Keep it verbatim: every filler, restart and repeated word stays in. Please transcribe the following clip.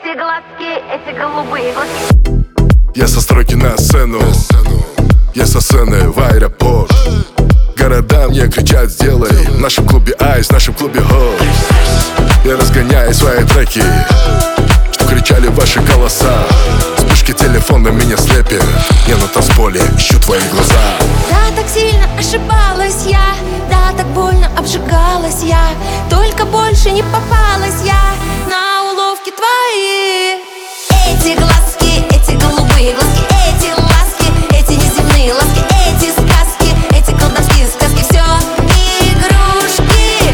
эти глазки, эти голубые глазки. Я со стройки на сцену, я со сцены в аэропорт. Города мне кричат: сделай в нашем клубе айс, в нашем клубе гол. Я разгоняю свои треки, что кричали ваши голоса. Вспышки телефона меня слепят, я на танцполе ищу твои глаза. Да, так сильно ошибалась я, да, так больно обжигалась я, только больше не попалась я.